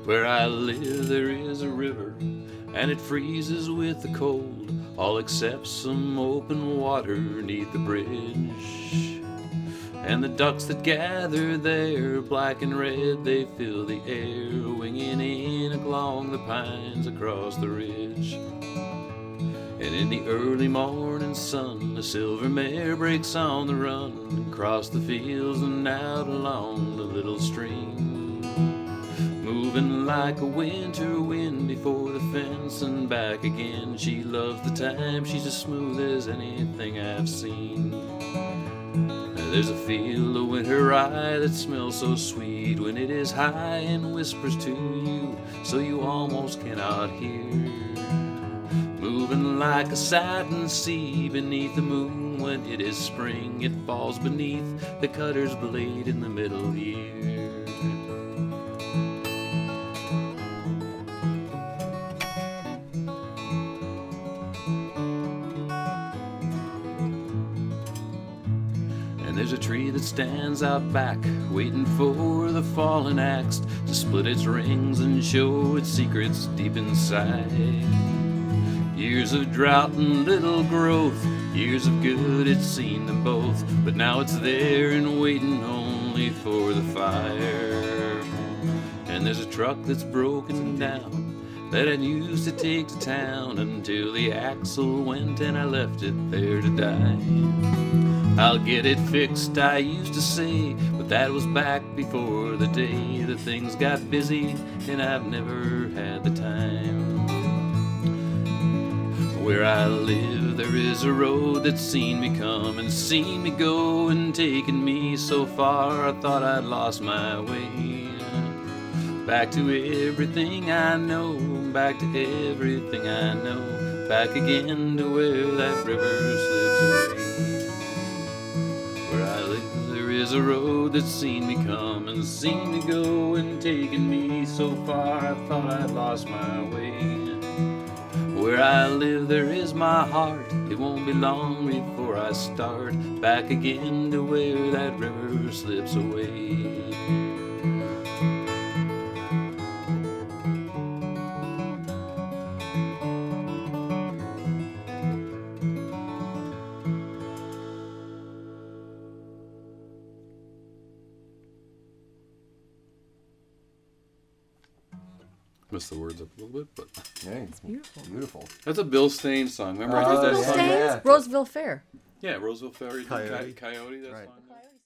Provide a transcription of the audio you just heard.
Where I live there is a river, and it freezes with the cold, all except some open water neath the bridge. And the ducks that gather there, black and red, they fill the air, winging in along the pines across the ridge. And in the early morning sun, the silver mare breaks on the run, across the fields and out along the little stream, moving like a winter wind before the fence and back again. She loves the time, she's as smooth as anything I've seen. There's a feel in her eye that smells so sweet when it is high and whispers to you so you almost cannot hear. Moving like a satin sea beneath the moon when it is spring, it falls beneath the cutter's blade in the middle year. And there's a tree that stands out back, waiting for the fallen axe to split its rings and show its secrets deep inside. Years of drought and little growth, years of good, it's seen them both, but now it's there and waiting only for the fire. And there's a truck that's broken down that I used to take to town until the axle went and I left it there to die. I'll get it fixed, I used to say, but that was back before the day that things got busy and I've never had the time. Where I live there is a road that's seen me come and seen me go and taken me so far I thought I'd lost my way. Back to everything I know, back to everything I know, back again to where that river slips away. Where I live there is a road that's seen me come and seen me go and taken me so far I thought I'd lost my way. Where I live there is my heart, it won't be long before I start back again to where that river slips away. Messed the words up a little bit, but yeah, it's beautiful. That's a Bill Stain song. Remember I Bill did that Staines? song? Yeah. Roseville Fair. Yeah, Roseville Fair. Coyote. Coyote, that Right. song.